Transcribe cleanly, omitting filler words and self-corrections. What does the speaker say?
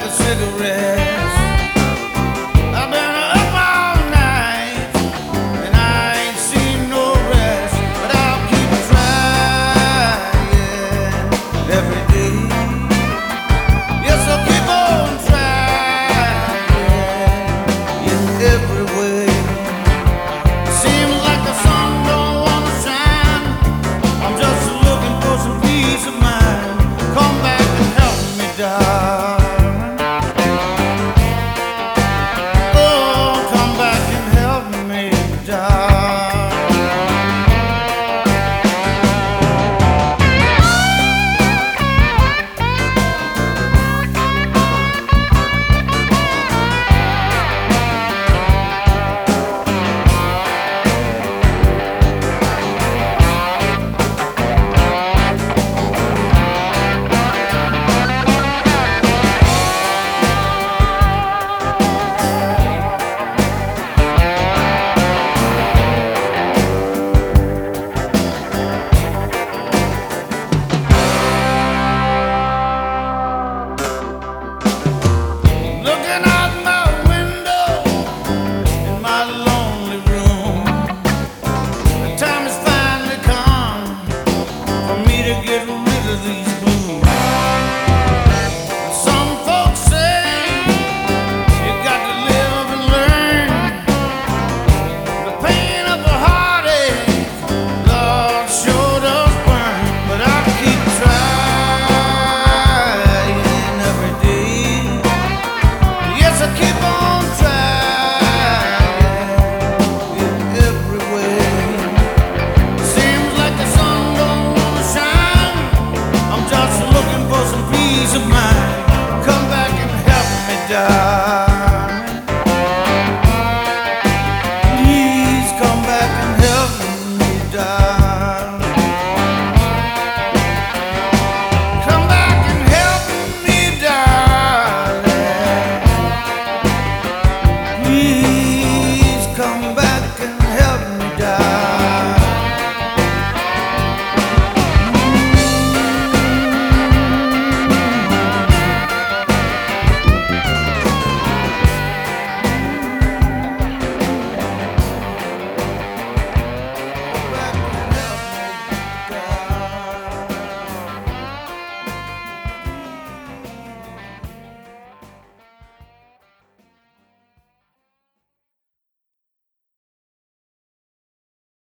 of cigarettes. I've been up all night and I ain't seen no rest, but I'll keep trying every day. Yes, I'll keep on trying in every way. Seems like the sun don't wanna shine. I'm just looking for some peace of mind. Come back and help me, darling. Oh, come back and help me, darling. Looking out my window in my lonely room, the time has finally come for me to get rid of these blues. Some folks say you got to live and learn. The pain of a heartache, Lord, sure does burn. But I keep trying every day. Yes, I keep on trying in every way. Seems like the sun don't wanna shine. I'm just looking for some peace of mind. Come back and help me, darling.